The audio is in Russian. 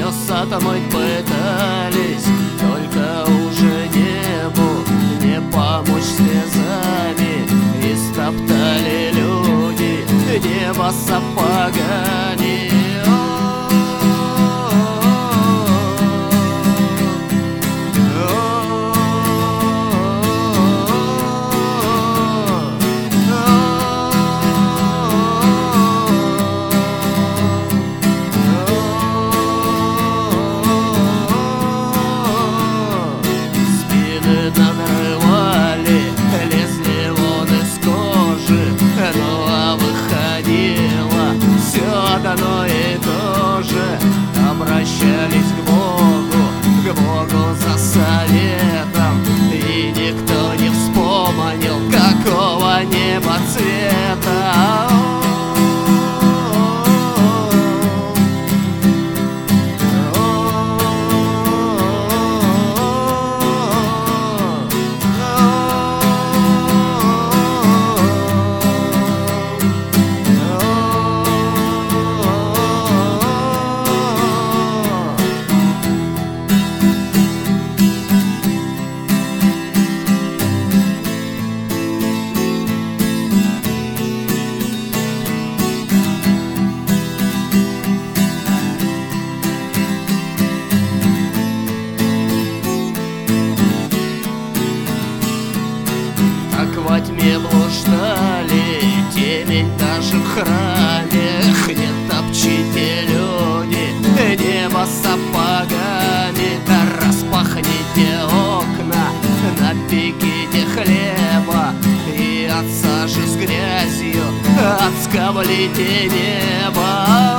отмыть пытались, только уже небу не помочь слезами. И стоптали люди небо сапогами. Надрывали, лезли вон из кожи, ну а выходило все одно и то же. Обращались к Богу за советом, и никто не вспомнил, какого неба цвета. Во тьме блуждали, темень даже в храме. Не топчите, люди, небо сапогами. Да распахните окна, напеките хлеба, и от сажи с грязью отскоблите небо.